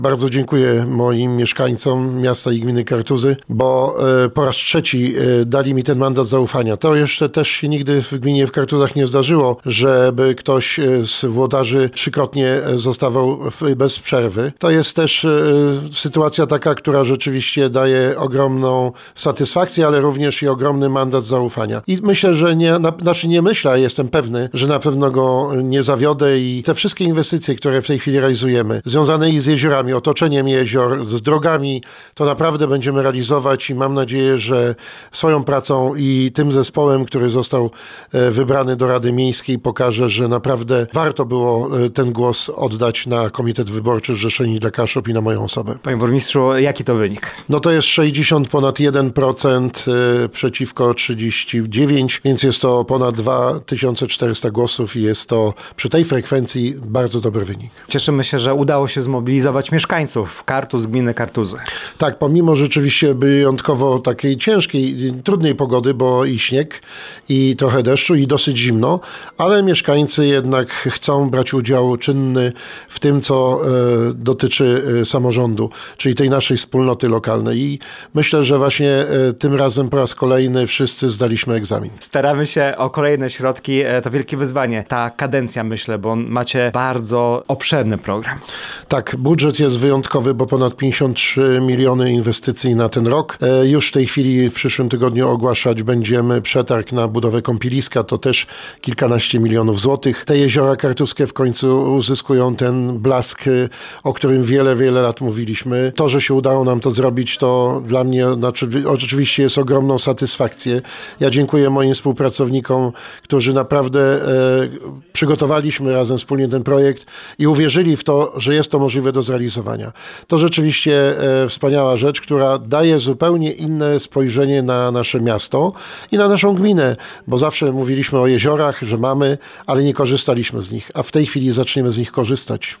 Bardzo dziękuję moim mieszkańcom miasta i gminy Kartuzy, bo po raz trzeci dali mi ten mandat zaufania. To jeszcze też się nigdy w gminie w Kartuzach nie zdarzyło, żeby ktoś z włodarzy trzykrotnie zostawał bez przerwy. To jest też sytuacja taka, która rzeczywiście daje ogromną satysfakcję, ale również i ogromny mandat zaufania. I myślę, że nie myślę, a jestem pewny, że na pewno go nie zawiodę i te wszystkie inwestycje, które w tej chwili realizujemy, związane i z jeziorami, otoczeniem jezior, z drogami, to naprawdę będziemy realizować i mam nadzieję, że swoją pracą i tym zespołem, który został wybrany do Rady Miejskiej, pokaże, że naprawdę warto było ten głos oddać na Komitet Wyborczy Zrzeszeni dla Kaszub i na moją osobę. Panie burmistrzu, jaki to wynik? No to jest 60 ponad 1% przeciwko 39, więc jest to ponad 2400 głosów i jest to przy tej frekwencji bardzo dobry wynik. Cieszymy się, że udało się zmobilizować mieszkańców Kartuz, gminy Kartuzy. Tak, pomimo rzeczywiście wyjątkowo takiej ciężkiej, trudnej pogody, bo i śnieg, i trochę deszczu, i dosyć zimno, ale mieszkańcy jednak chcą brać udział czynny w tym, co dotyczy samorządu, czyli tej naszej wspólnoty lokalnej. I myślę, że właśnie tym razem po raz kolejny wszyscy zdaliśmy egzamin. Staramy się o kolejne środki. To wielkie wyzwanie. Ta kadencja, myślę, bo macie bardzo obszerny program. Tak, budżet jest wyjątkowy, bo ponad 53 miliony inwestycji na ten rok. Już w tej chwili w przyszłym tygodniu ogłaszać będziemy przetarg na budowę kąpieliska, to też kilkanaście milionów złotych. Te jeziora kartuskie w końcu uzyskują ten blask, o którym wiele lat mówiliśmy. To, że się udało nam to zrobić, to dla mnie oczywiście jest ogromną satysfakcję. Ja dziękuję moim współpracownikom, którzy naprawdę przygotowaliśmy razem wspólnie ten projekt i uwierzyli w to, że jest to możliwe do zrealizowania. To rzeczywiście wspaniała rzecz, która daje zupełnie inne spojrzenie na nasze miasto i na naszą gminę, bo zawsze mówiliśmy o jeziorach, że mamy, ale nie korzystaliśmy z nich, a w tej chwili zaczniemy z nich korzystać.